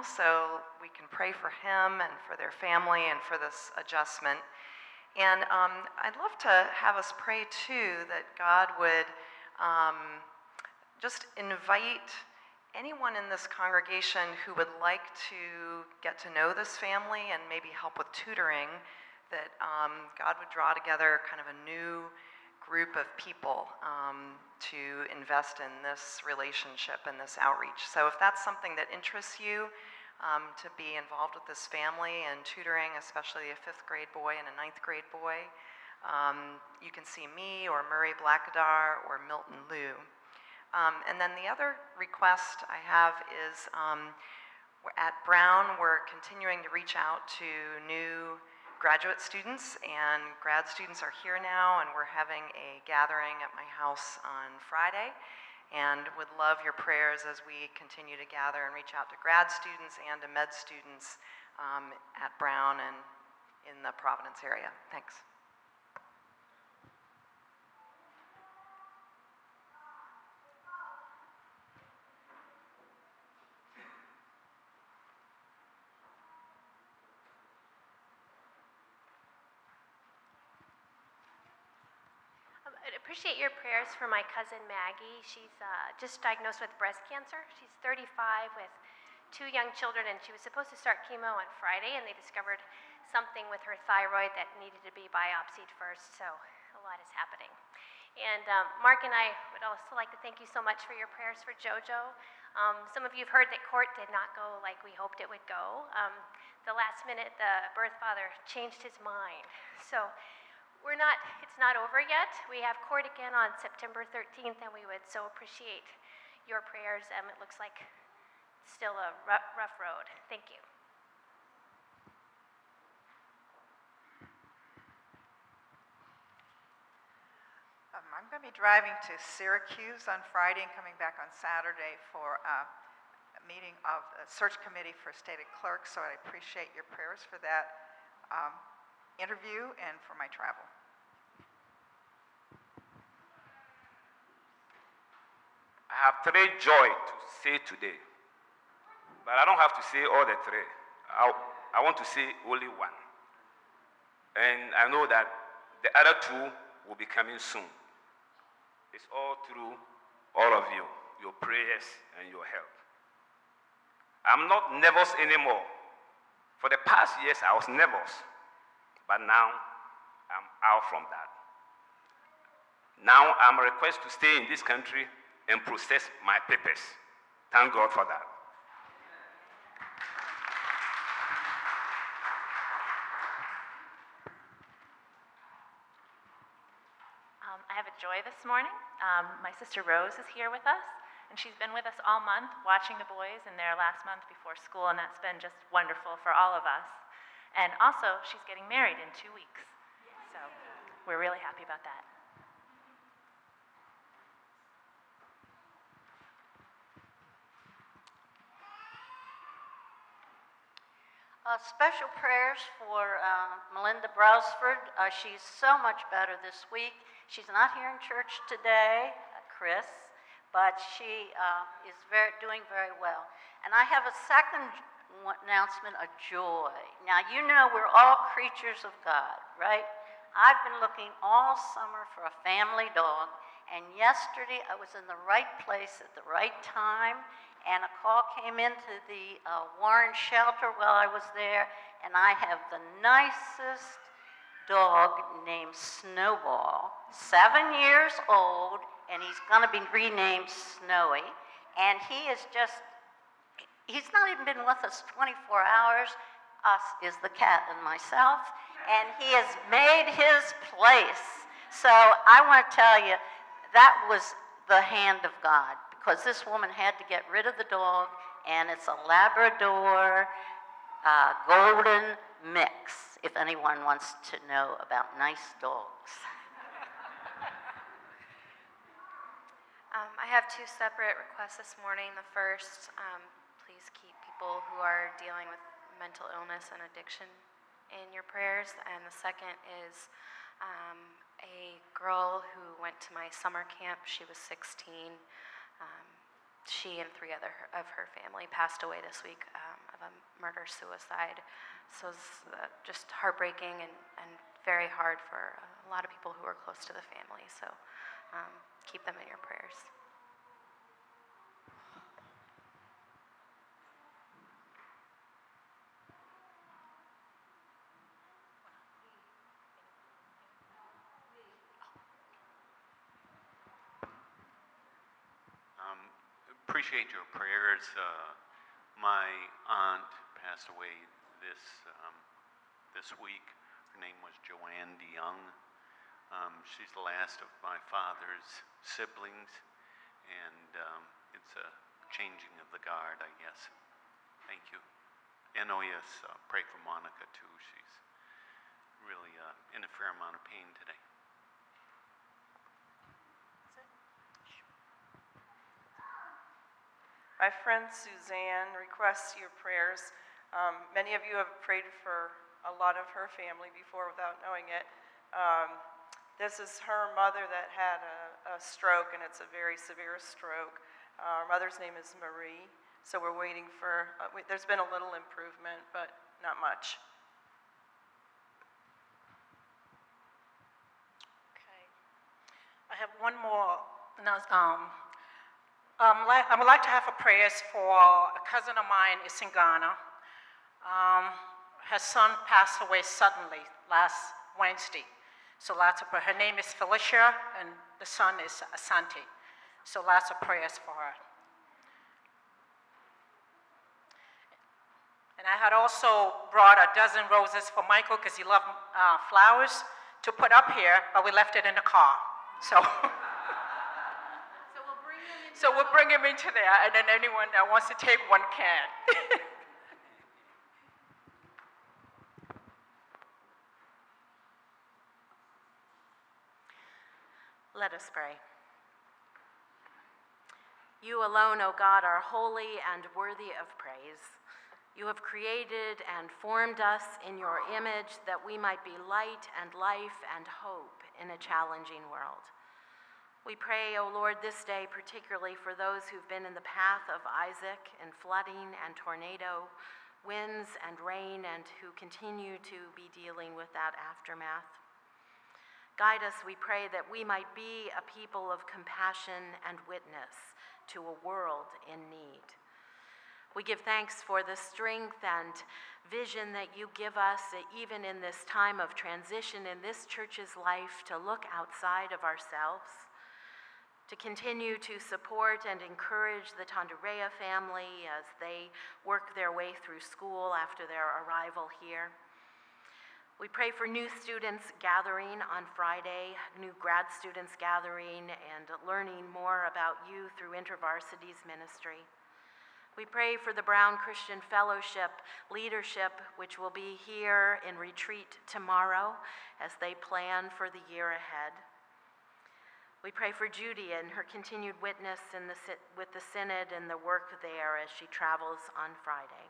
so we can pray for him and for their family and for this adjustment. And I'd love to have us pray too that God would just invite anyone in this congregation who would like to get to know this family and maybe help with tutoring, that God would draw together kind of a new group of people to invest in this relationship and this outreach. So if that's something that interests you, to be involved with this family and tutoring, especially a 5th grade boy and a 9th grade boy, you can see me or Murray Blackadar or Milton Liu. And then the other request I have is at Brown, we're continuing to reach out to new graduate students, and grad students are here now, and we're having a gathering at my house on Friday, and would love your prayers as we continue to gather and reach out to grad students and to med students at Brown and in the Providence area. Thanks. I'd appreciate your prayers for my cousin Maggie. She's just diagnosed with breast cancer. She's 35 with 2 young children, and she was supposed to start chemo on Friday, and they discovered something with her thyroid that needed to be biopsied first, so a lot is happening. And Mark and I would also like to thank you so much for your prayers for JoJo. Some of you have heard that court did not go like we hoped it would go. The last minute, the birth father changed his mind. So it's not over yet. We have court again on September 13th, and we would so appreciate your prayers. It looks like still a rough road. Thank you. I'm going to be driving to Syracuse on Friday and coming back on Saturday for a meeting of the search committee for stated clerks, so I appreciate your prayers for that interview and for my travel. I have 3 joy to say today, but I don't have to say all the 3. I want to say only one. And I know that the other 2 will be coming soon. It's all through all of you, your prayers and your help. I'm not nervous anymore. For the past years, I was nervous, but now I'm out from that. Now I'm requested to stay in this country and process my papers. Thank God for that. I have a joy this morning. My sister Rose is here with us, and she's been with us all month watching the boys in their last month before school, and that's been just wonderful for all of us. And also, she's getting married in 2 weeks, so we're really happy about that. Special prayers for Melinda Brausford. She's so much better this week. She's not here in church today, Chris, but she is doing very well. And I have a second announcement, a joy. Now, you know we're all creatures of God, right? I've been looking all summer for a family dog, and yesterday I was in the right place at the right time, and a call came into the Warren shelter while I was there, and I have the nicest dog named Snowball, 7 years old, and he's going to be renamed Snowy, and he's not even been with us 24 hours, us is the cat and myself, and he has made his place. So I want to tell you, that was the hand of God, because this woman had to get rid of the dog, and it's a Labrador golden mix, if anyone wants to know about nice dogs. I have 2 separate requests this morning. The first, please keep people who are dealing with mental illness and addiction in your prayers. And the second is a girl who went to my summer camp. She was 16. she and 3 other of her family passed away this week of a murder-suicide. So it's just heartbreaking and very hard for a lot of people who are close to the family. So keep them in your prayers. Appreciate your prayers. My aunt passed away this week. Her name was Joanne DeYoung. She's the last of my father's siblings, and it's a changing of the guard, I guess. Thank you. And oh yes, pray for Monica too. She's really in a fair amount of pain today. My friend Suzanne requests your prayers. Many of you have prayed for a lot of her family before without knowing it. This is her mother that had a stroke, and it's a very severe stroke. Our mother's name is Marie, so we're waiting for, there's been a little improvement, but not much. Okay. I have one more. I would like to have prayers for a cousin of mine is in Ghana. Her son passed away suddenly last Wednesday. So lots of prayers. Her name is Felicia, and the son is Asante. So lots of prayers for her. And I had also brought a dozen roses for Michael because he loved flowers to put up here, but we left it in the car. So. So we'll bring him into there, and then anyone that wants to take one can. Let us pray. You alone, O God, are holy and worthy of praise. You have created and formed us in your image that we might be light and life and hope in a challenging world. We pray, O Lord, this day particularly for those who've been in the path of Isaac in flooding and tornado, winds and rain, and who continue to be dealing with that aftermath. Guide us, we pray, that we might be a people of compassion and witness to a world in need. We give thanks for the strength and vision that you give us, even in this time of transition in this church's life, to look outside of ourselves, to continue to support and encourage the Tonderea family as they work their way through school after their arrival here. We pray for new students gathering on Friday, new grad students gathering and learning more about you through InterVarsity's ministry. We pray for the Brown Christian Fellowship leadership, which will be here in retreat tomorrow as they plan for the year ahead. We pray for Judy and her continued witness with the Synod and the work there as she travels on Friday.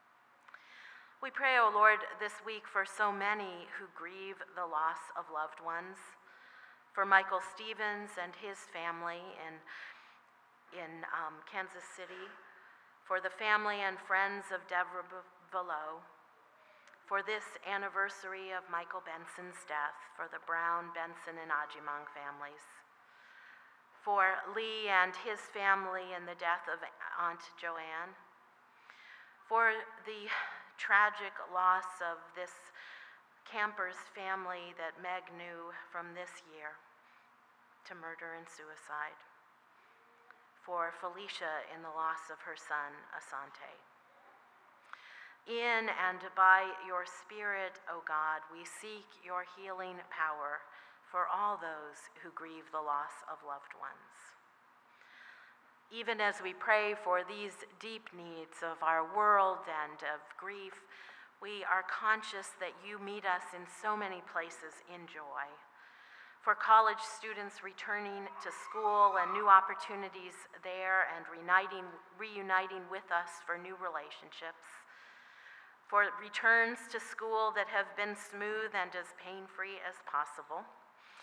We pray, O Lord, this week for so many who grieve the loss of loved ones, for Michael Stevens and his family in Kansas City, for the family and friends of Deborah Velo, for this anniversary of Michael Benson's death, for the Brown, Benson, and Ajimang families, for Lee and his family and the death of Aunt Joanne, for the tragic loss of this camper's family that Meg knew from this year to murder and suicide, for Felicia in the loss of her son, Asante. In and by your Spirit, O God, we seek your healing power for all those who grieve the loss of loved ones. Even as we pray for these deep needs of our world and of grief, we are conscious that you meet us in so many places in joy. For college students returning to school and new opportunities there and reuniting with us for new relationships. For returns to school that have been smooth and as pain-free as possible.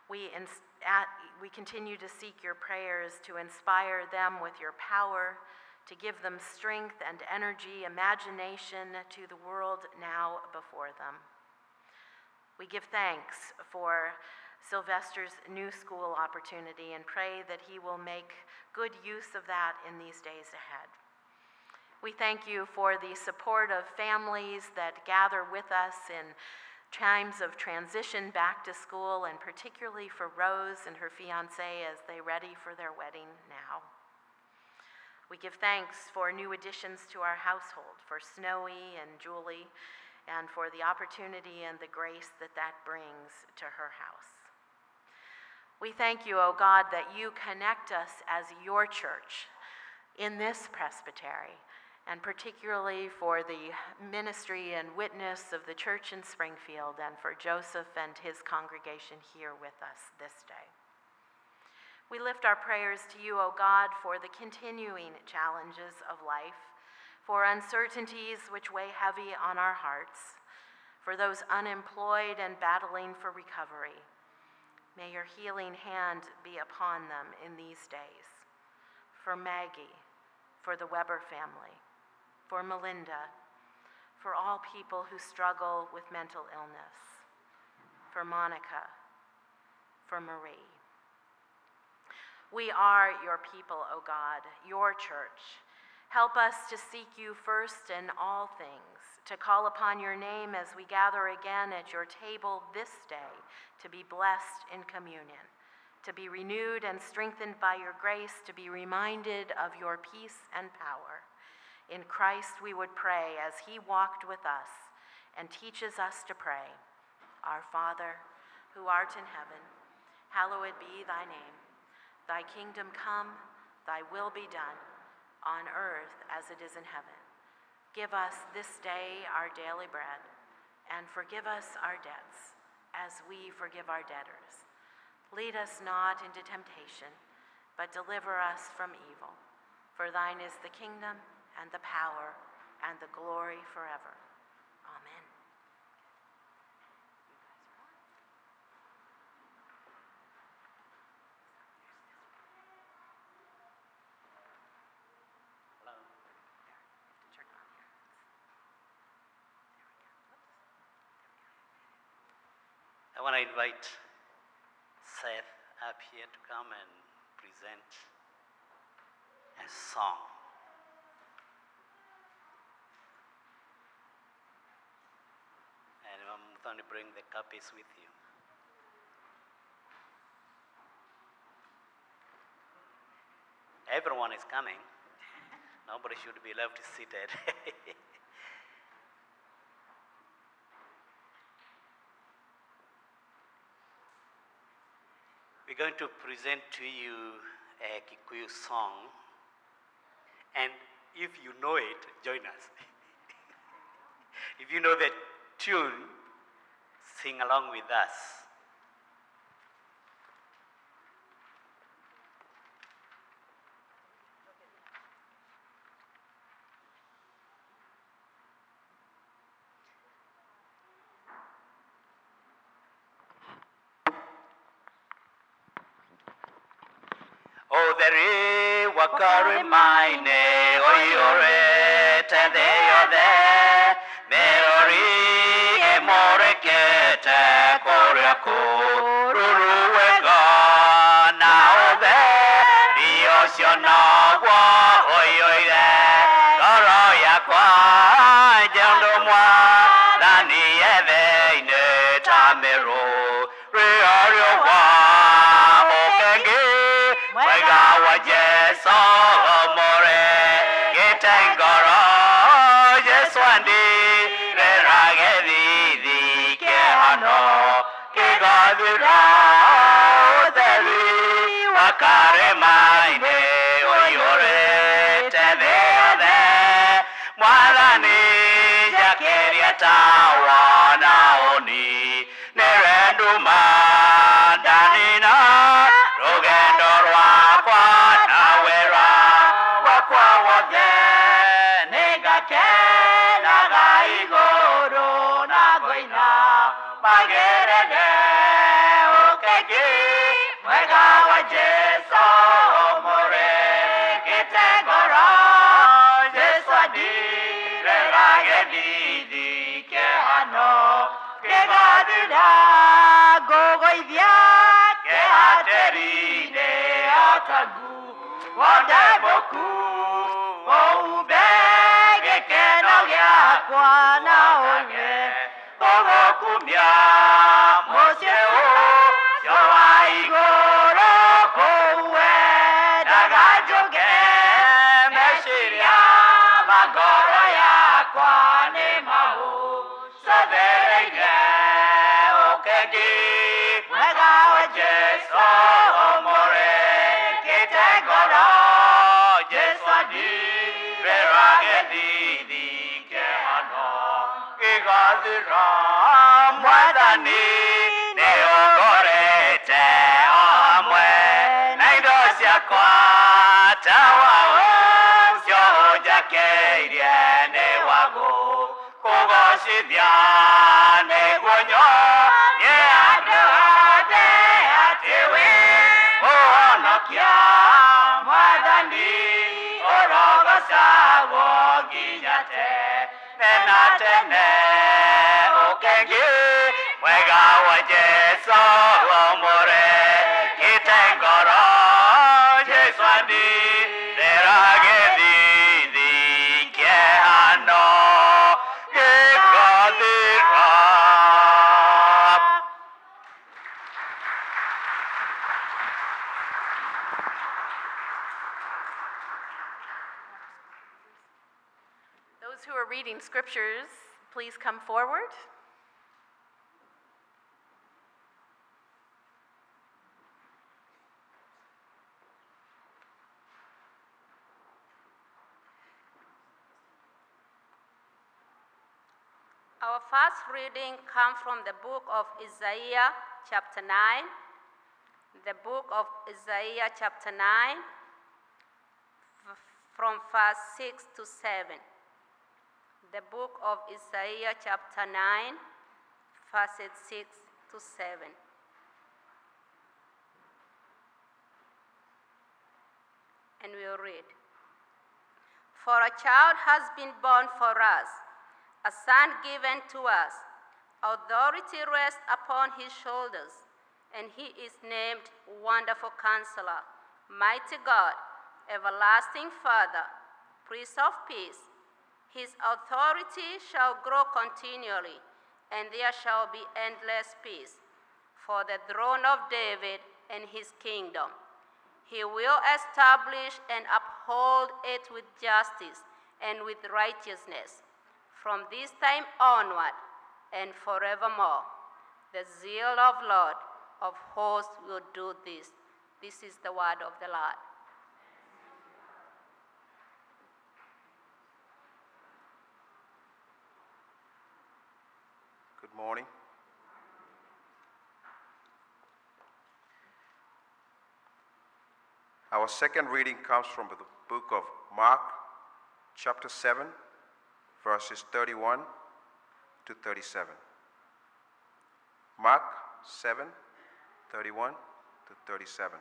We continue to seek your prayers to inspire them with your power, to give them strength and energy, imagination to the world now before them. We give thanks for Sylvester's new school opportunity and pray that he will make good use of that in these days ahead. We thank you for the support of families that gather with us in times of transition back to school, and particularly for Rose and her fiancé as they ready for their wedding now. We give thanks for new additions to our household, for Snowy and Julie, and for the opportunity and the grace that that brings to her house. We thank you, O God, that you connect us as your church in this presbytery, and particularly for the ministry and witness of the church in Springfield, and for Joseph and his congregation here with us this day. We lift our prayers to you, O God, for the continuing challenges of life, for uncertainties which weigh heavy on our hearts, for those unemployed and battling for recovery. May your healing hand be upon them in these days. For Maggie, for the Weber family, for Melinda, for all people who struggle with mental illness, for Monica, for Marie. We are your people, O God, your church. Help us to seek you first in all things, to call upon your name as we gather again at your table this day, to be blessed in communion, to be renewed and strengthened by your grace, to be reminded of your peace and power. In Christ we would pray as he walked with us and teaches us to pray. Our Father, who art in heaven, hallowed be thy name. Thy kingdom come, thy will be done, on earth as it is in heaven. Give us this day our daily bread, and forgive us our debts, as we forgive our debtors. Lead us not into temptation, but deliver us from evil. For thine is the kingdom, and the power, and the glory forever. Amen. I want to invite Seth up here to come and present a song. And I'm going to bring the copies with you. Everyone is coming. Nobody should be left seated. We're going to present to you a Kikuyu song, and if you know it, join us. If you know the tune, sing along with us. Odere wakare maine oyore tende yode meori emorekete koreako ruruwega naode riosionagwa oyoire goroyakwa jandomwa nani eveine tamero reariowa okenge Wega Jesu more getengoro Jesu andi re ragedi di ke hano ke gadira odeli wakare maine oyore tede ade mwalani jakeria tawana oni nerenduma danina Magerege, okay. Okegi, mwega wa Jesu, omore kitengoro, Jesu adire rage didi kehano, kegadira gogoithia, kehaterine atagu, wadaboku, oube gekeno giakwa na onye, ogokumia moseu, yoa igoro kowe, dagajoge meshiria, magoro yakwa ni mahu, sodereine okegi, mwega wa Jesu, omore kitengoro, Jesu adire rage didi kehano, igadira mwadani neongorete amwe naindo ciakwa tawao cionjakeirie nĩ wagu kũgocithia nĩguo nyonie andũ othe atĩ wĩ mũhonokia mwathani ũrogocagwo nginya tene na tene. Okegi, mwega wa Jesu, omore kitengoro, Jesu adire rage didi kehano, gegadira. Those who are reading scriptures, please come forward. Our first reading comes from the book of Isaiah, chapter 9. The book of Isaiah, chapter 9, from verse 6 to 7. The book of Isaiah, chapter 9, verses 6 to 7. And we'll read. For a child has been born for us, a son given to us. Authority rests upon his shoulders, and he is named Wonderful Counselor, Mighty God, Everlasting Father, Prince of Peace. His authority shall grow continually, and there shall be endless peace for the throne of David and his kingdom. He will establish and uphold it with justice and with righteousness from this time onward and forevermore. The zeal of Lord of hosts will do this. This is the word of the Lord. Good morning. Our second reading comes from the book of Mark, chapter 7, verses 31 to 37. Mark 7, 31 to 37.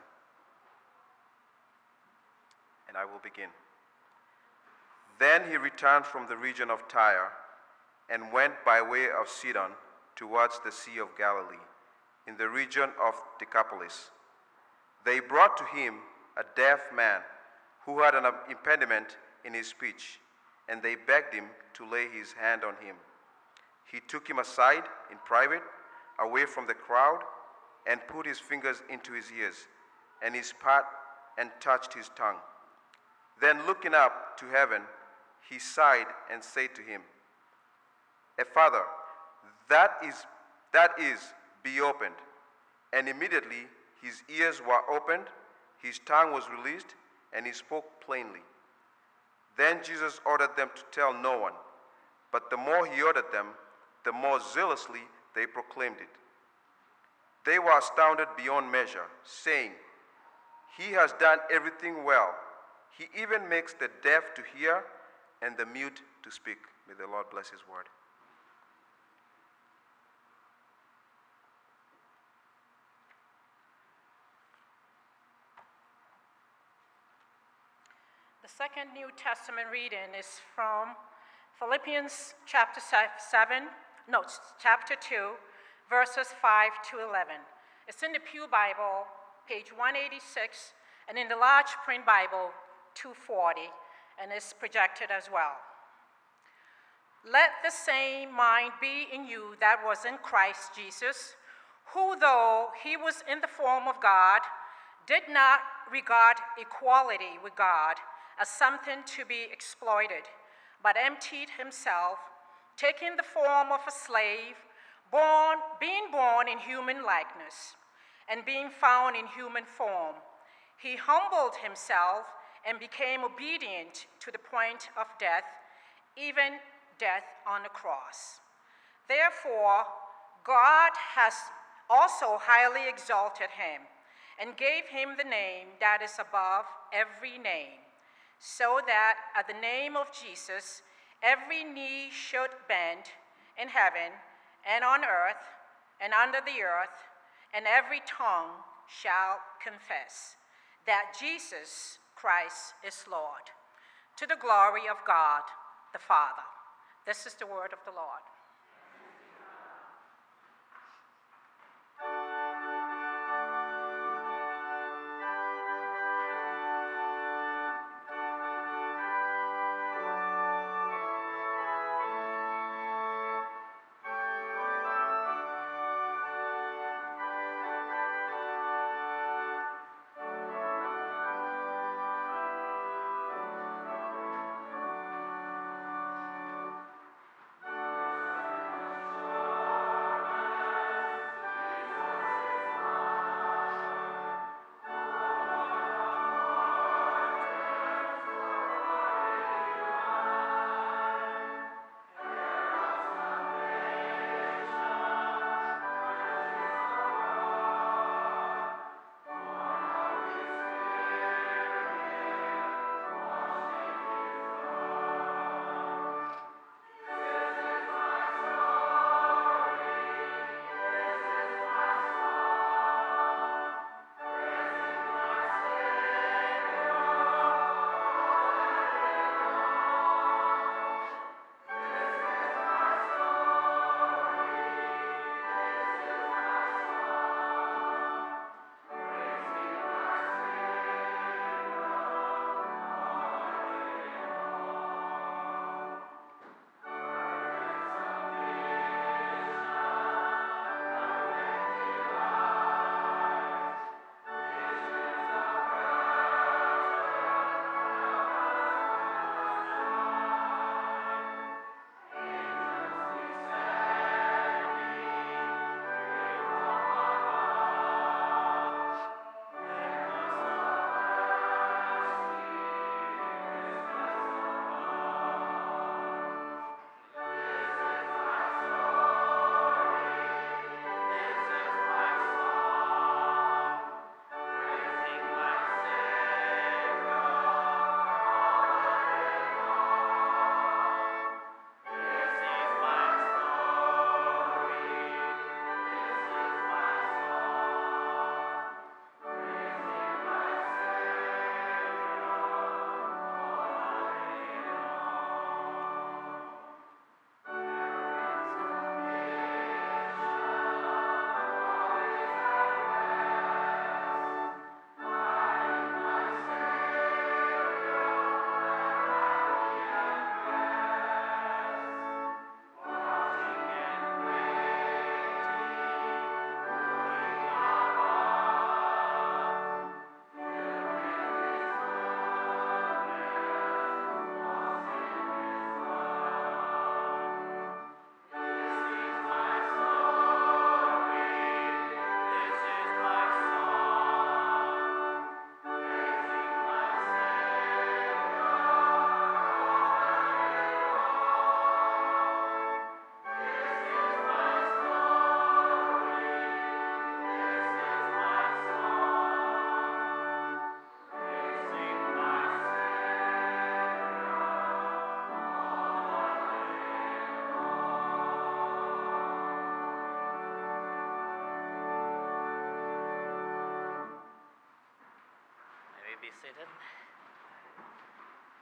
And I will begin. Then he returned from the region of Tyre and went by way of Sidon towards the Sea of Galilee, in the region of Decapolis. They brought to him a deaf man who had an impediment in his speech, and they begged him to lay his hand on him. He took him aside in private, away from the crowd, and put his fingers into his ears, and he spat and touched his tongue. Then looking up to heaven, he sighed and said to him, Father, that is, be opened. And immediately his ears were opened, his tongue was released, and he spoke plainly. Then Jesus ordered them to tell no one, but the more he ordered them, the more zealously they proclaimed it. They were astounded beyond measure, saying, He has done everything well. He even makes the deaf to hear and the mute to speak. May the Lord bless his word. second New Testament reading is from Philippians chapter 2, verses 5 to 11. It's in the Pew Bible, page 186, and in the large print Bible, 240, and it's projected as well. Let the same mind be in you that was in Christ Jesus, who, though he was in the form of God, did not regard equality with God as something to be exploited, but emptied himself, taking the form of a slave, being born in human likeness, and being found in human form. He humbled himself and became obedient to the point of death, even death on the cross. Therefore, God has also highly exalted him and gave him the name that is above every name, so that at the name of Jesus, every knee should bend in heaven and on earth and under the earth, and every tongue shall confess that Jesus Christ is Lord, to the glory of God the Father. This is the word of the Lord. Be seated.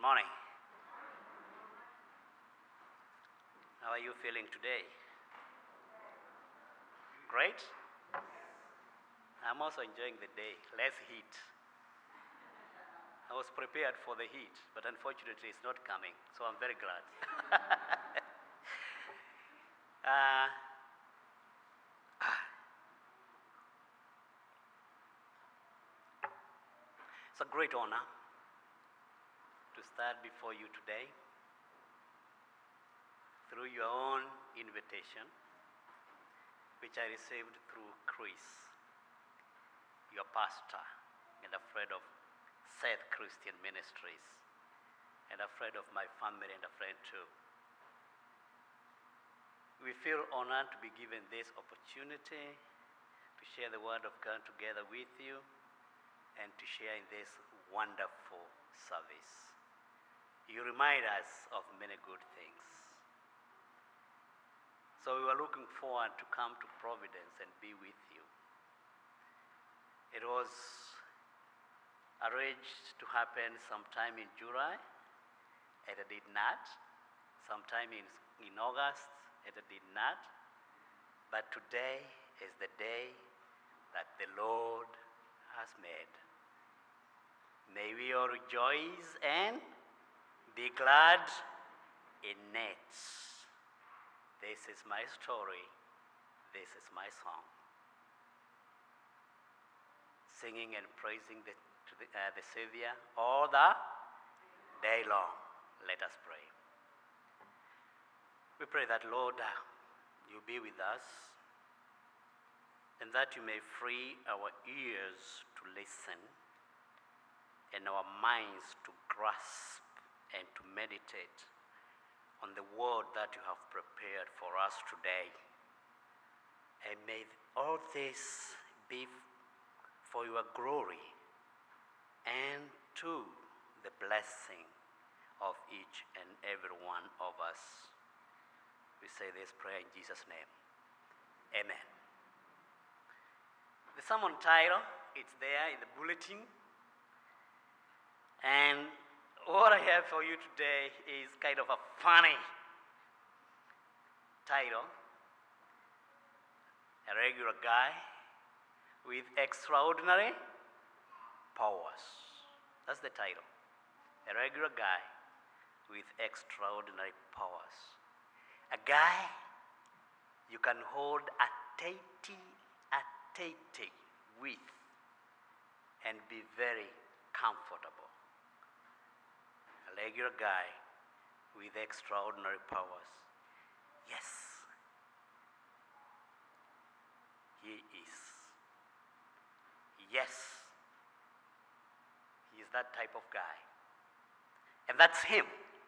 morning. How are you feeling today? Great? I'm also enjoying the day. Less heat. I was prepared for the heat, but unfortunately it's not coming, so I'm very glad. It's a great honor to stand before you today through your own invitation, which I received through Chris, your pastor, and a friend of Seth Christian Ministries, and a friend of my family and a friend too. We feel honored to be given this opportunity to share the Word of God together with you and to share in this wonderful service. You remind us of many good things. So we were looking forward to come to Providence and be with you. It was arranged to happen sometime in July, and it did not. Sometime in August, and it did not. But today is the day that the Lord has made. May we all rejoice and be glad in it. This is my story. This is my song. Singing and praising the Savior all the day long. Let us pray. We pray that, Lord, you be with us, and that you may free our ears to listen and our minds to grasp and to meditate on the word that you have prepared for us today. And may all this be for your glory and to the blessing of each and every one of us. We say this prayer in Jesus' name. Amen. The sermon title, it's there in the bulletin. And what I have for you today is kind of a funny title. A regular guy with extraordinary powers. That's the title. A regular guy with extraordinary powers. A guy you can hold a tatty with and be very comfortable. A regular guy with extraordinary powers. Yes, he is. Yes, he is that type of guy. And that's him.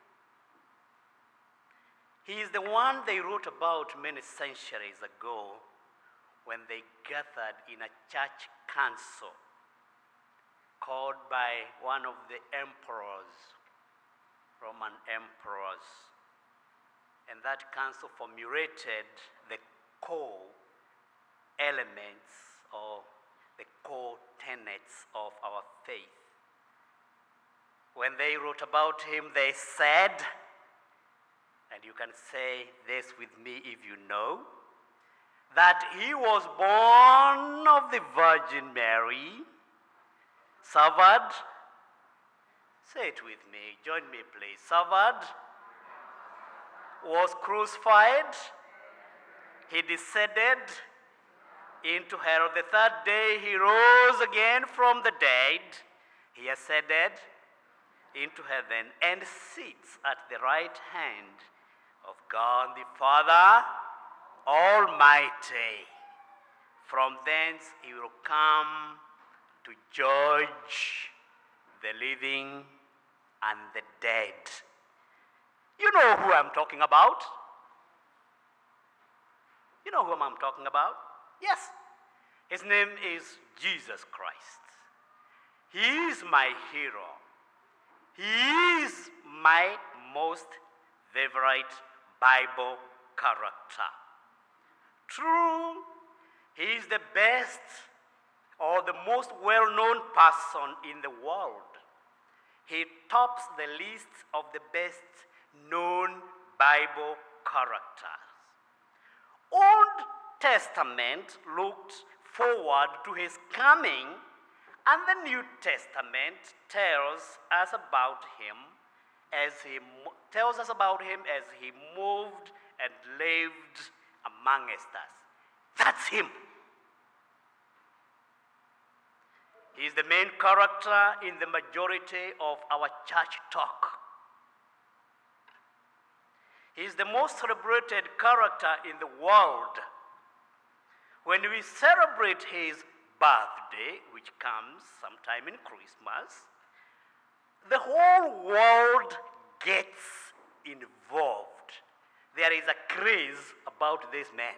He is the one they wrote about many centuries ago when they gathered in a church council called by one of the emperors, Roman emperors. And that council formulated the core elements or the core tenets of our faith. When they wrote about him, they said, and you can say this with me if you know, that he was born of the Virgin Mary, suffered, say it with me, join me please, suffered, was crucified, he descended into hell. The third day he rose again from the dead, he ascended into heaven and sits at the right hand of God the Father Almighty. From thence he will come to judge the living and the dead. You know who I'm talking about? You know who I'm talking about? Yes. His name is Jesus Christ. He is my hero. He is my most favorite Bible character. True, he is the best or the most well-known person in the world. he tops the list of the best known Bible characters. Old Testament looked forward to his coming, and the New Testament tells us about him as he moved and lived amongst us. That's him. He is the main character in the majority of our church talk. He is the most celebrated character in the world. When we celebrate his birthday, which comes sometime in Christmas, the whole world gets involved. There is a craze about this man.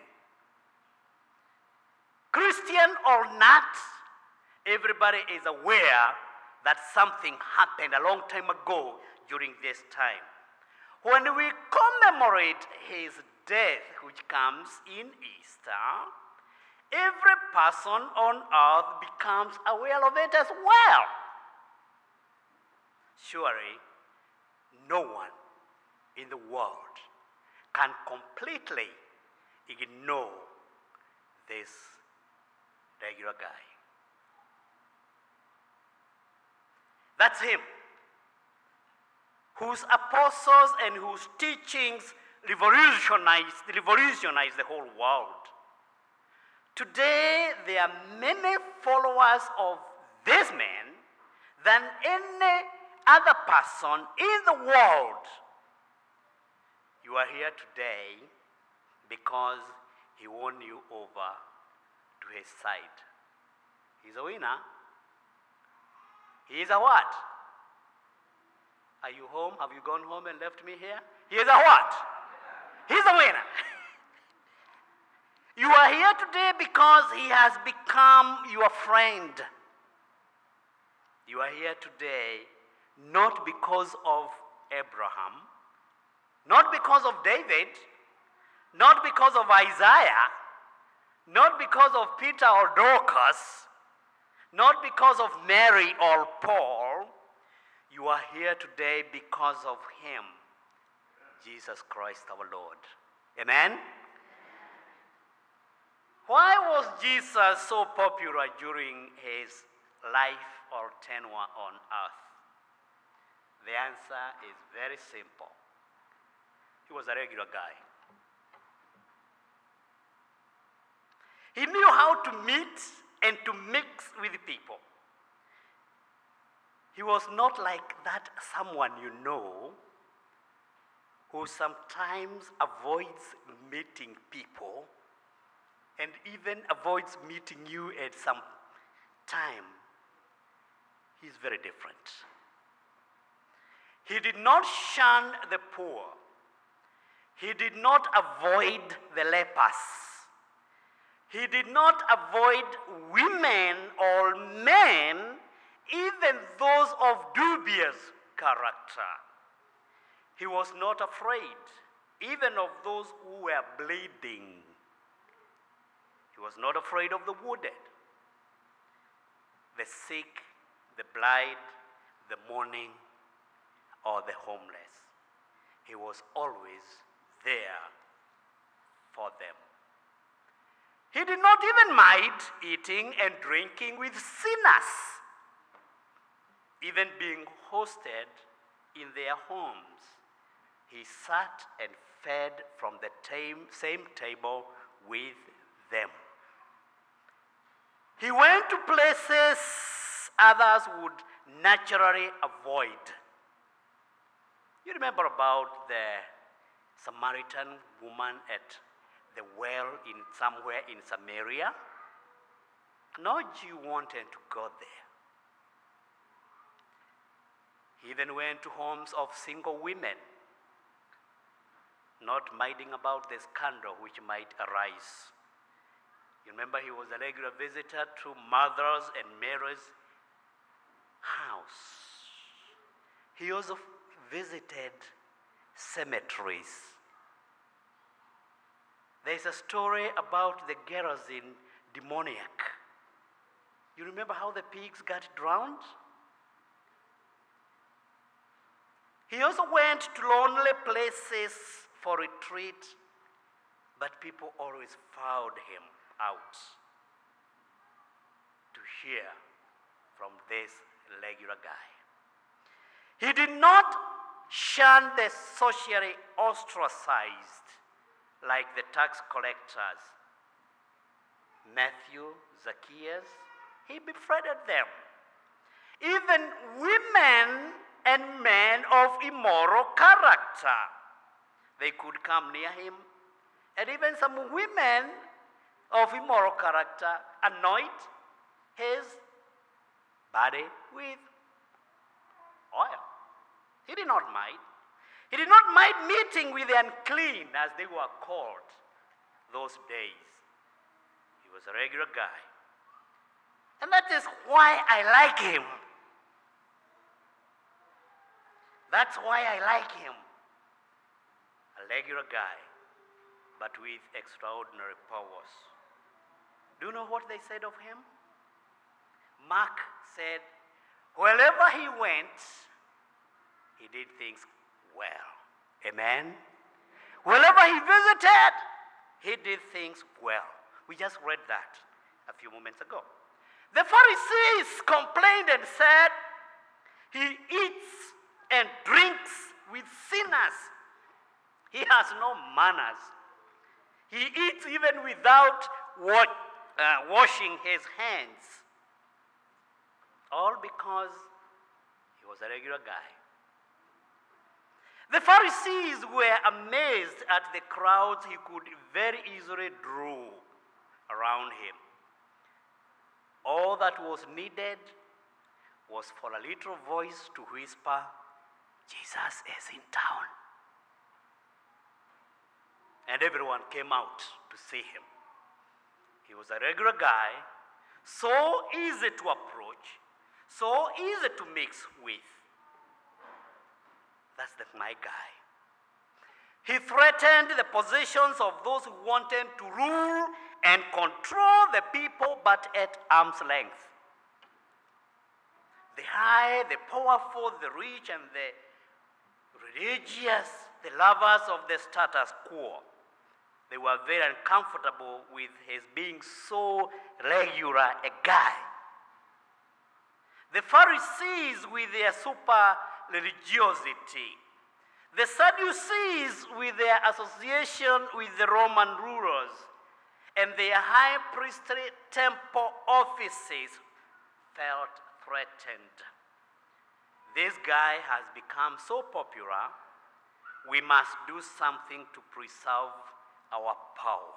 Christian or not, everybody is aware that something happened a long time ago during this time. When we commemorate his death, which comes in Easter, every person on earth becomes aware of it as well. Surely, no one in the world can completely ignore this regular guy. That's him, whose apostles and whose teachings revolutionized the whole world. Today, there are many followers of this man than any other person in the world. You are here today because he won you over to his side. He's a winner. He is a what? Are you home? Have you gone home and left me here? He is a what? He's a winner. You are here today because he has become your friend. You are here today not because of Abraham, not because of David, not because of Isaiah, not because of Peter or Dorcas, not because of Mary or Paul. You are here today because of him, Jesus Christ our Lord. Amen? Why was Jesus so popular during his life or tenure on earth? The answer is very simple. He was a regular guy. He knew how to meet and to mix with people. He was not like that someone you know who sometimes avoids meeting people and even avoids meeting you at some time. He's very different. He did not shun the poor. He did not avoid the lepers. He did not avoid women or men, even those of dubious character. He was not afraid, even of those who were bleeding. He was not afraid of the wounded, the sick, the blind, the mourning, or the homeless. He was always there for them. He did not even mind eating and drinking with sinners, even being hosted in their homes. He sat and fed from the same table with them. He went to places others would naturally avoid. You remember about the Samaritan woman at the well somewhere in Samaria? No Jew wanted to go there. He even went to homes of single women, not minding about the scandal which might arise. You remember he was a regular visitor to Martha's and Mary's house. He also visited cemeteries. There's a story about the Gerasene demoniac. You remember how the pigs got drowned? He also went to lonely places for retreat, but people always found him out to hear from this regular guy. He did not shun the socially ostracized like the tax collectors. Matthew, Zacchaeus, he befriended them. Even women and men of immoral character, they could come near him. And even some women of immoral character anoint his body with oil. He did not mind. He did not mind meeting with the unclean, as they were called those days. He was a regular guy. And that is why I like him. That's why I like him. A regular guy, but with extraordinary powers. Do you know what they said of him? Mark said, wherever he went, he did things well. Amen? Wherever he visited, he did things well. We just read that a few moments ago. The Pharisees complained and said, he eats and drinks with sinners. He has no manners. He eats even without washing his hands. All because he was a regular guy. The Pharisees were amazed at the crowds he could very easily draw around him. All that was needed was for a little voice to whisper, Jesus is in town. And everyone came out to see him. He was a regular guy, so easy to approach, so easy to mix with. That's my guy. He threatened the positions of those who wanted to rule and control the people, but at arm's length. The high, the powerful, the rich, and the religious, the lovers of the status quo, they were very uncomfortable with his being so regular a guy. The Pharisees with their super religiosity, the Sadducees with their association with the Roman rulers, and their high priestly temple offices felt threatened. This guy has become so popular, we must do something to preserve our power.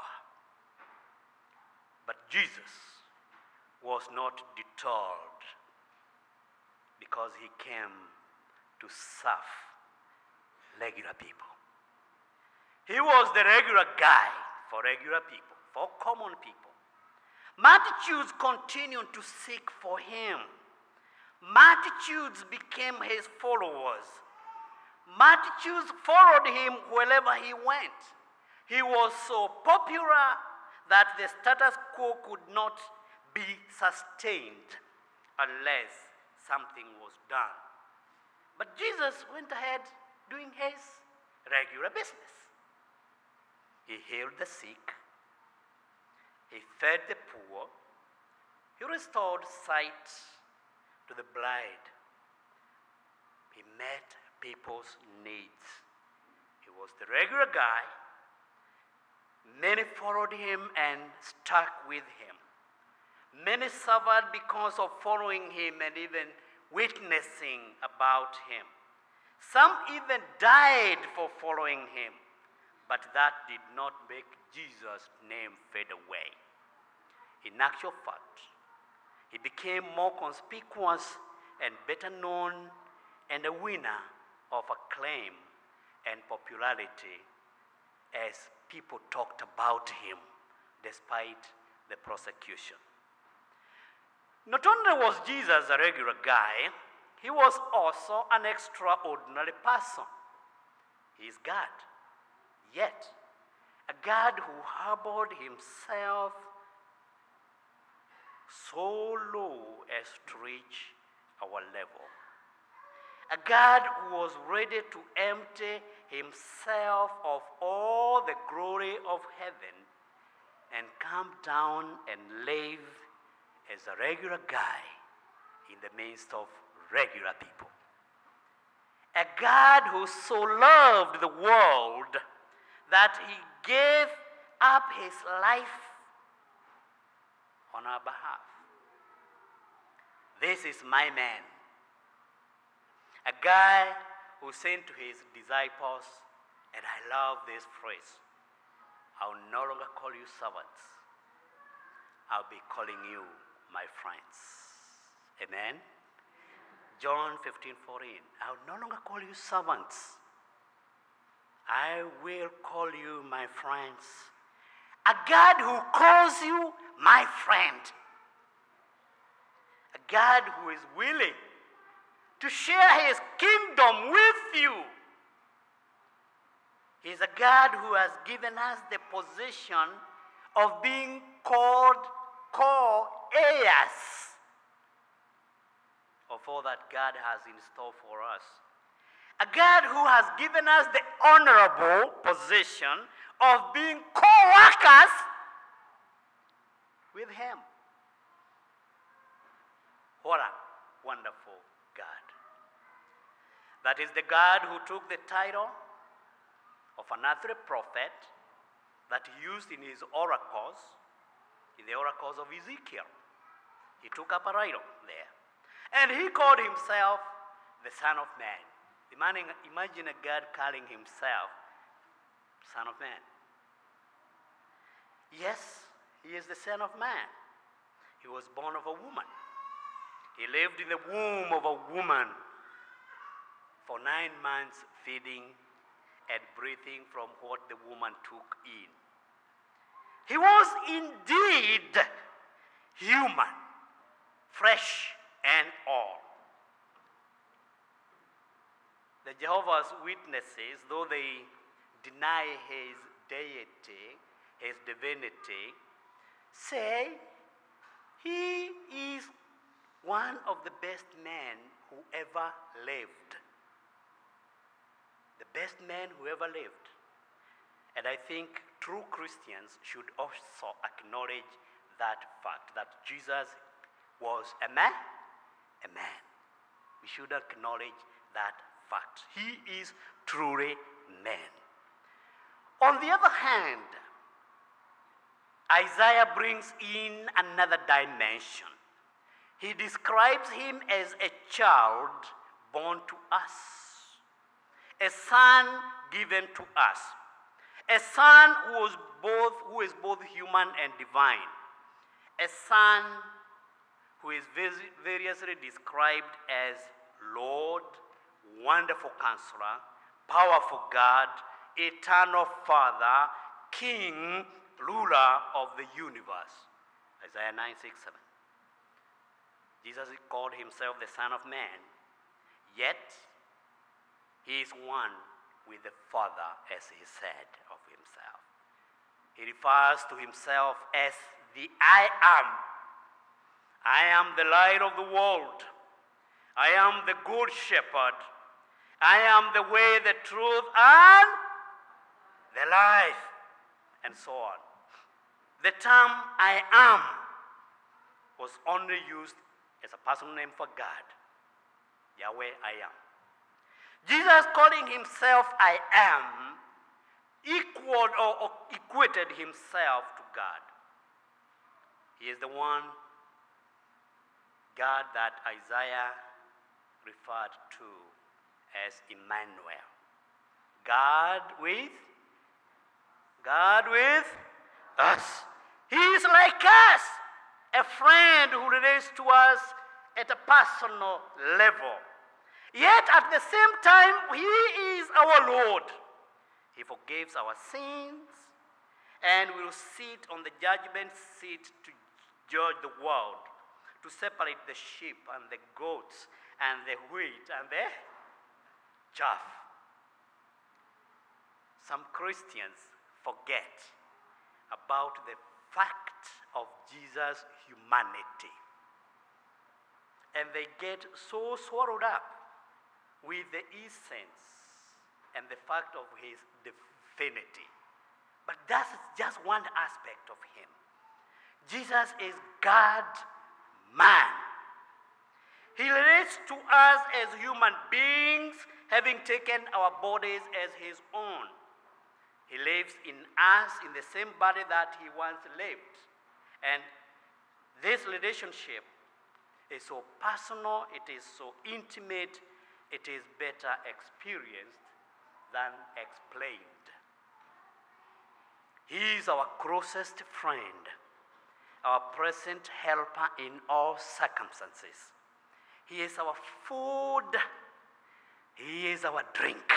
But Jesus was not deterred because he came to serve regular people. He was the regular guy for regular people, for common people. Multitudes continued to seek for him. Multitudes became his followers. Multitudes followed him wherever he went. He was so popular that the status quo could not be sustained unless something was done. But Jesus went ahead doing his regular business. He healed the sick. He fed the poor. He restored sight to the blind. He met people's needs. He was the regular guy. Many followed him and stuck with him. Many suffered because of following him and even witnessing about him. Some even died for following him, but that did not make Jesus' name fade away. In actual fact, he became more conspicuous and better known and a winner of acclaim and popularity as people talked about him despite the persecution. Not only was Jesus a regular guy, he was also an extraordinary person. He is God, yet a God who humbled himself so low as to reach our level. a God who was ready to empty himself of all the glory of heaven and come down and live as a regular guy in the midst of regular people. A God who so loved the world that he gave up his life on our behalf. This is my man. A guy who said to his disciples, and I love this phrase, I will no longer call you servants. I'll be calling you my friends. Amen? John 15:14. I will no longer call you servants. I will call you my friends. A God who calls you my friend. A God who is willing to share his kingdom with you. He's a God who has given us the position of being called co-heirs of all that God has in store for us. A God who has given us the honorable position of being co-workers with him. What a wonderful God. That is the God who took the title of an earthly prophet that he used in his oracles, in the oracles of Ezekiel. He took up a title there. And he called himself the Son of Man. Imagine a God calling himself Son of Man. Yes, he is the Son of Man. He was born of a woman. He lived in the womb of a woman for 9 months, feeding and breathing from what the woman took in. He was indeed human, flesh and all. The Jehovah's Witnesses, though they deny his deity, his divinity, say he is one of the best men who ever lived. The best man who ever lived. And I think true Christians should also acknowledge that fact, that Jesus was a man. A man. We should acknowledge that fact. He is truly man. On the other hand, Isaiah brings in another dimension. He describes him as a child born to us, a son given to us, a son who is both human and divine, a son who is variously described as Lord, Wonderful Counselor, Powerful God, Eternal Father, King, Ruler of the universe. Isaiah 9:6-7. Jesus called himself the Son of Man, yet he is one with the Father, as he said of himself. He refers to himself as the I am. I am the light of the world. I am the good shepherd. I am the way, the truth, and the life, and so on. The term I am was only used as a personal name for God. Yahweh, I am. Jesus calling himself I am equaled or equated himself to God. He is the one God that Isaiah referred to as Emmanuel. God with us. He is like us, a friend who relates to us at a personal level. Yet at the same time, he is our Lord. He forgives our sins and will sit on the judgment seat to judge the world, to separate the sheep and the goats and the wheat and the chaff. Some Christians forget about the fact of Jesus' humanity. And they get so swallowed up with the essence and the fact of his divinity. But that's just one aspect of him. Jesus is God man. He relates to us as human beings, having taken our bodies as his own. He lives in us in the same body that he once lived. And this relationship is so personal, it is so intimate, it is better experienced than explained. He is our closest friend, our present helper in all circumstances. He is our food. He is our drink.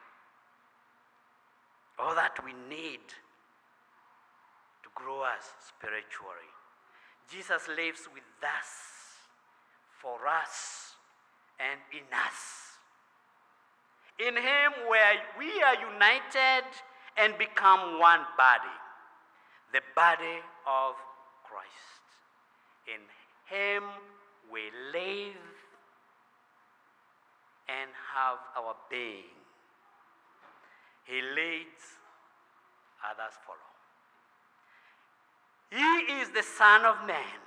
All that we need to grow us spiritually. Jesus lives with us, for us, and in us. In him we are united and become one body, the body of Christ. In him we live and have our being. He leads, others follow. He is the Son of Man.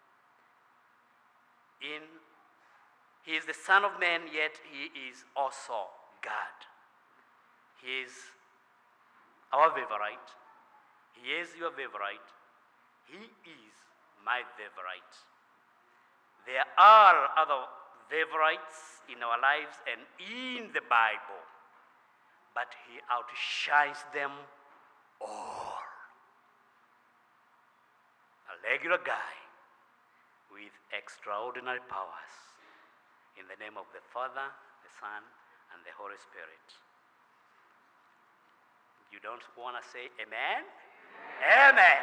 He is the Son of Man, yet he is also God. He is our favorite. He is your favorite. He is my favorite. There are other favorites in our lives and in the Bible, but he outshines them all. A regular guy with extraordinary powers. In the name of the Father, the Son, and the Holy Spirit. You don't want to say amen? Amen. Amen.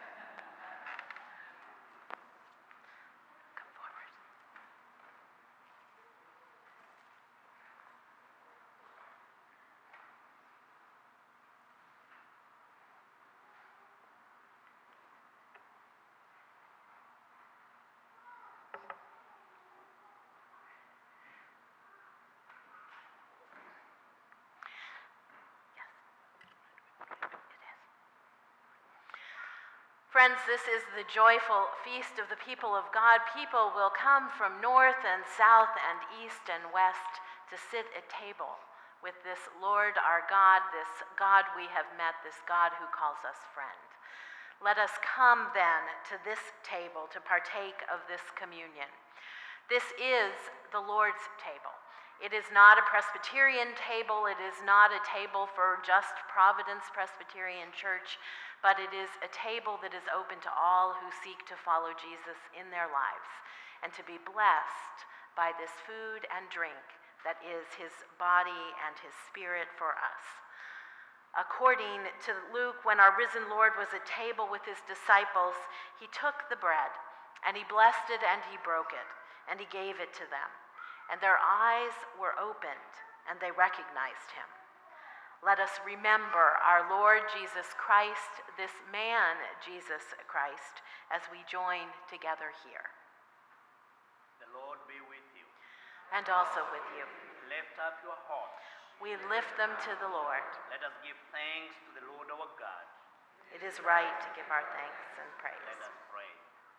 Friends, this is the joyful feast of the people of God. People will come from north and south and east and west to sit at table with this Lord our God, this God we have met, this God who calls us friend. Let us come then to this table to partake of this communion. This is the Lord's table. It is not a Presbyterian table. It is not a table for just Providence Presbyterian Church, but it is a table that is open to all who seek to follow Jesus in their lives and to be blessed by this food and drink that is his body and his spirit for us. According to Luke, when our risen Lord was at table with his disciples, he took the bread and he blessed it and he broke it and he gave it to them. And their eyes were opened and they recognized him. Let us remember our Lord Jesus Christ, this man, Jesus Christ, as we join together here. The Lord be with you. And also with you. Lift up your hearts. We lift them to the Lord. Let us give thanks to the Lord our God. It is right to give our thanks and praise. Let us pray.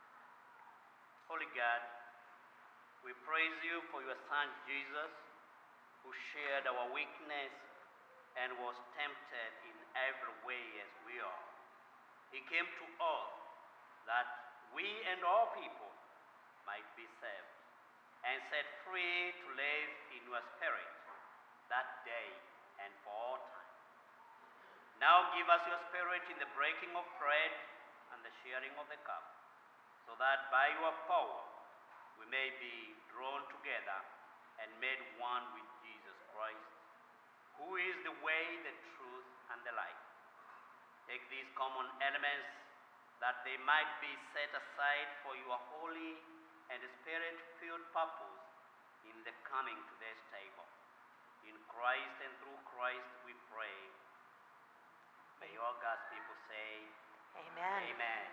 Holy God, we praise you for your Son Jesus, who shared our weakness and was tempted in every way as we are. He came to earth that we and all people might be saved and set free to live in your spirit that day and for all time. Now give us your spirit in the breaking of bread and the sharing of the cup, so that by your power we may be drawn together and made one with Jesus Christ, who is the way, the truth, and the life. Take these common elements that they might be set aside for your holy and spirit-filled purpose in the coming to this table. In Christ and through Christ we pray. May all God's people say, Amen. Amen.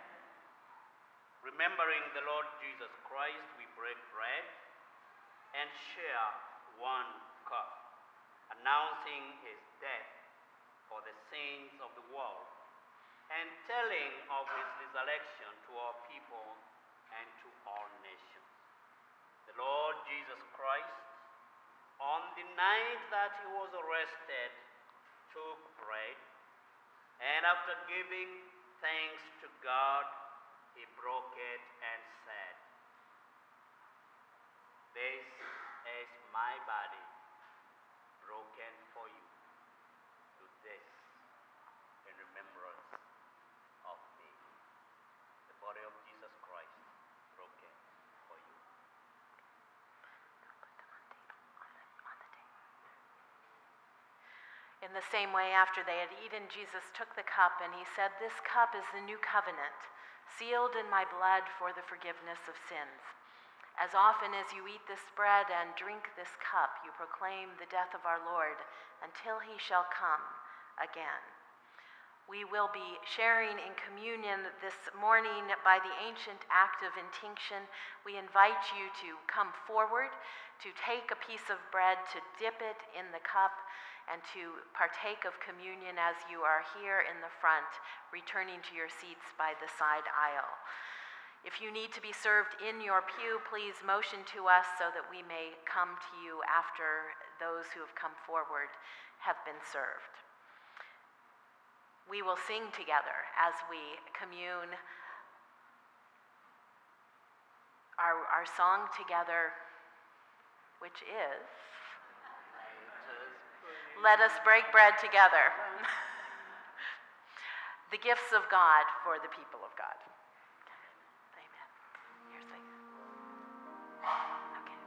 Remembering the Lord Jesus Christ, we break bread and share one cup, announcing his death for the sins of the world, and telling of his resurrection to all people and to all nations. The Lord Jesus Christ, on the night that he was arrested, took bread, and after giving thanks to God, he broke it and said, "This is my body, broken for you. Do this in remembrance of me." The body of Jesus Christ, broken for you. In the same way, after they had eaten, Jesus took the cup and he said, "This cup is the new covenant, sealed in my blood for the forgiveness of sins. As often as you eat this bread and drink this cup, you proclaim the death of our Lord until he shall come again." We will be sharing in communion this morning by the ancient act of intinction. We invite you to come forward, to take a piece of bread, to dip it in the cup, and to partake of communion as you are here in the front, returning to your seats by the side aisle. If you need to be served in your pew, please motion to us so that we may come to you after those who have come forward have been served. We will sing together as we commune our song together, which is, "Let us break bread together." The gifts of God for the people of God. Amen. Here's the... Okay.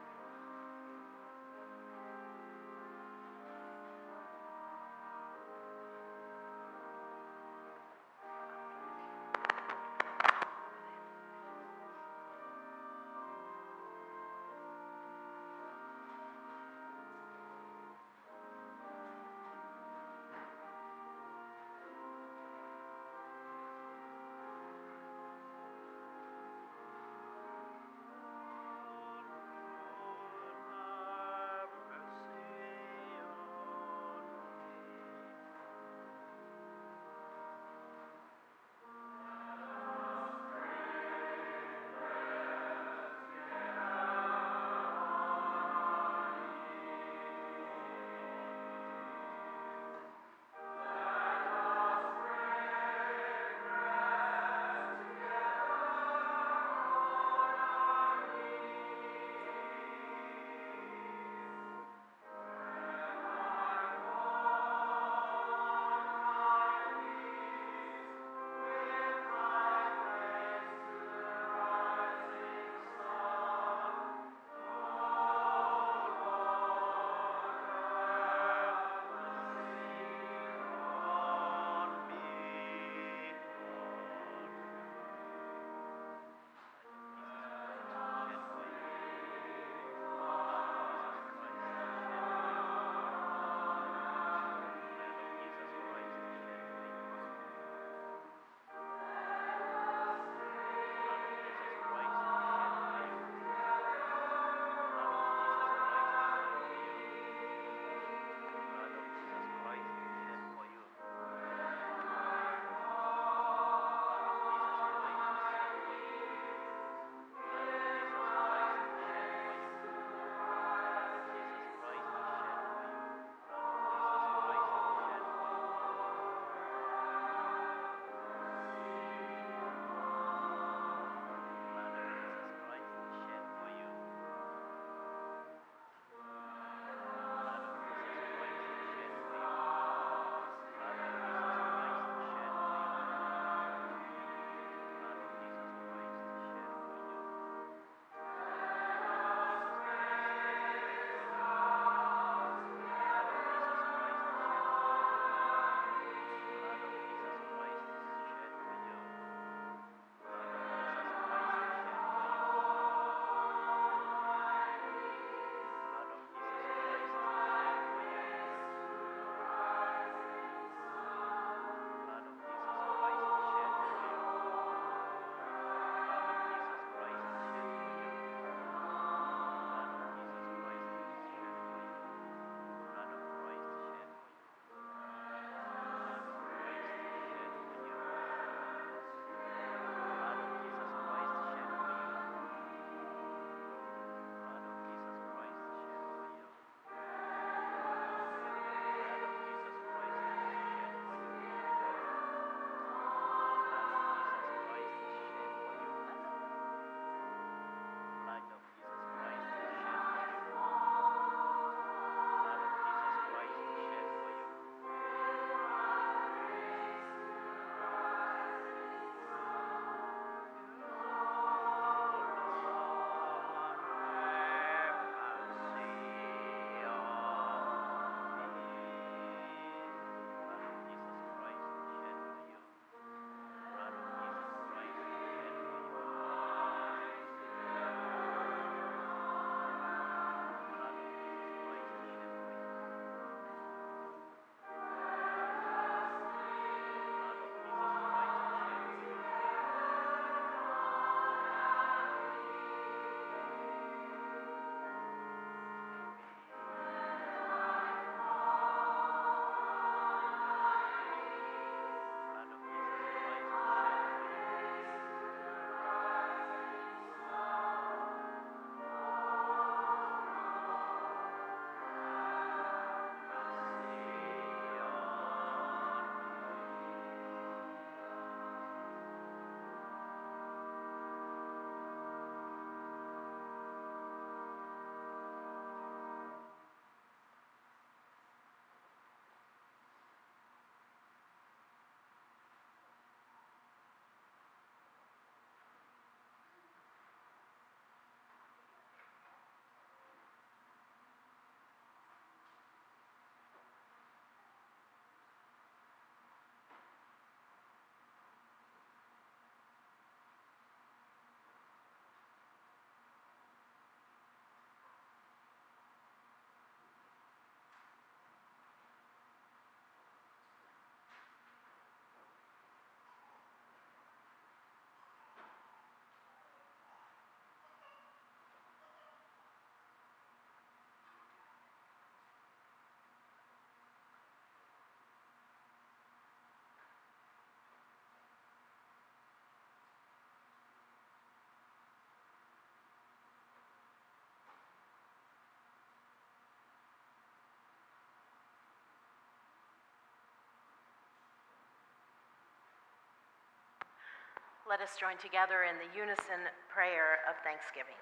let us join together in the unison prayer of thanksgiving.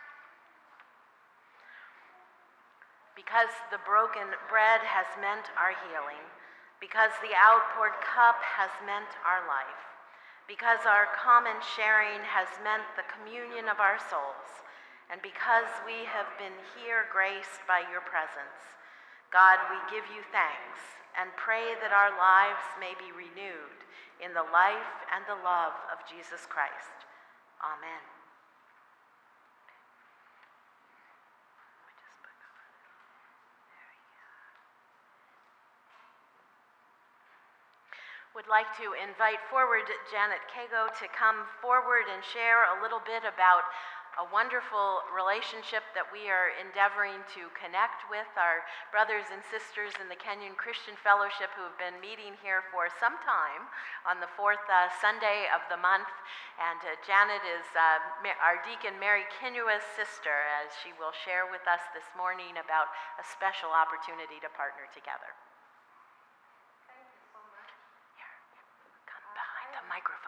Because the broken bread has meant our healing, because the outpoured cup has meant our life, because our common sharing has meant the communion of our souls, and because we have been here graced by your presence, God, we give you thanks and pray that our lives may be renewed in the life and the love of Jesus Christ. Amen. Would like to invite forward Janet Kago to come forward and share a little bit about a wonderful relationship that we are endeavoring to connect with our brothers and sisters in the Kenyan Christian Fellowship who have been meeting here for some time on the fourth Sunday of the month. And Janet is our deacon Mary Kinua's sister, as she will share with us this morning about a special opportunity to partner together. Microphone.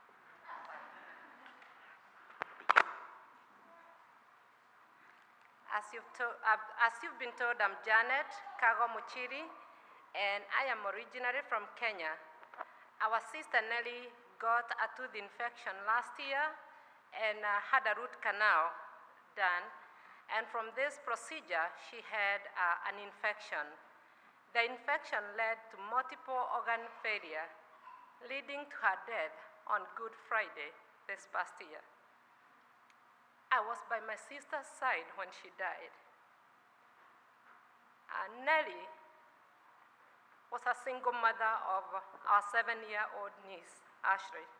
As you've been told, I'm Janet Kago Muchiri, and I am originally from Kenya. Our sister Nelly got a tooth infection last year and had a root canal done. And from this procedure, she had an infection. The infection led to multiple organ failure, leading to her death on Good Friday this past year. I was by my sister's side when she died. Nelly was a single mother of our 7-year-old niece, Ashley.